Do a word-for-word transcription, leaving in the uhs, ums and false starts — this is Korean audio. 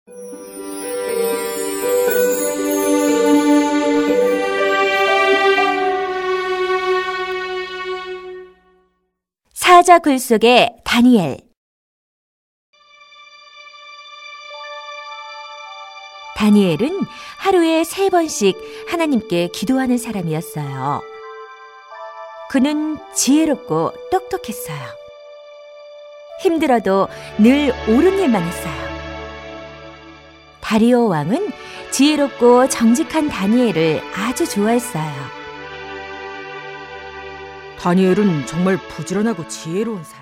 사자 굴 속의 다니엘. 다니엘은 하루에 세 번씩 하나님께 기도하는 사람이었어요. 그는 지혜롭고 똑똑했어요. 힘들어도 늘 옳은 일만 했어요. 다리오 왕은 지혜롭고 정직한 다니엘을 아주 좋아했어요. 다니엘은 정말 부지런하고 지혜로운 사람.